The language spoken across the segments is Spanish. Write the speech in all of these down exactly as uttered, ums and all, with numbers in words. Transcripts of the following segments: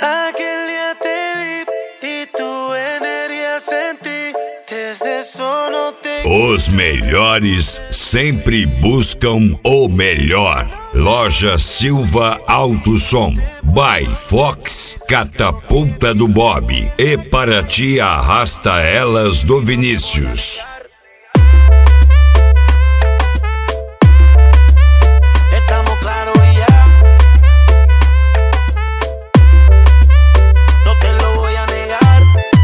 Aquel día te vi e tua energia senti. Desde sono te... Os melhores sempre buscam o melhor. Loja Silva Auto Som, by Fox, Catapulta do Bob e para ti Arrasta Elas do Vinícius. Estamos claros y ya. No te lo voy a negar.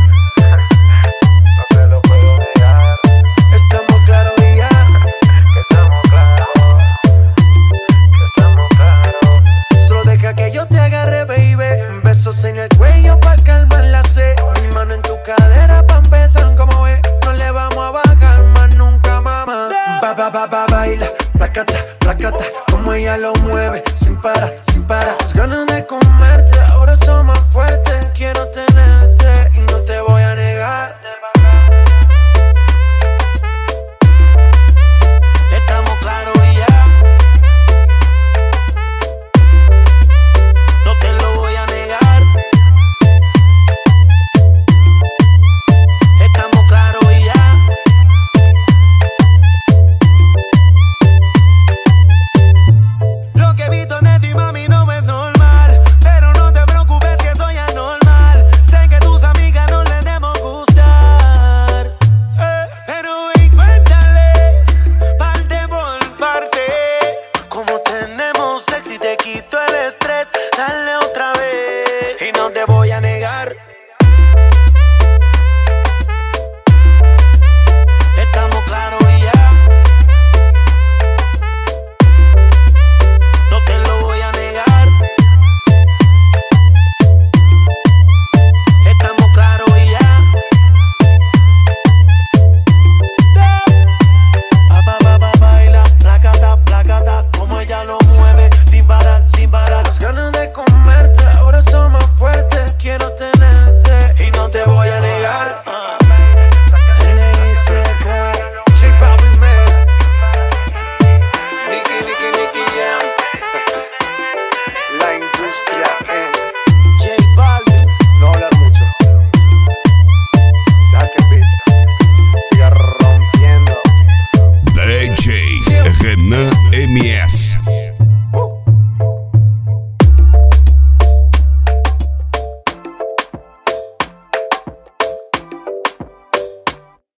No te lo puedo negar. Estamos claros y ya. Que estamos claros. Que estamos claros. Solo deja que yo te agarre, baby. Besos en el cuello pa' calmar la sed. Mi mano en tu cadera pa' empezar, como ves. No le vamos a bajar más nunca, mamá. Ba, ba, ba, ba, baila, placata, placata. Como ella lo mueve, sin parar, sin parar. Las ganas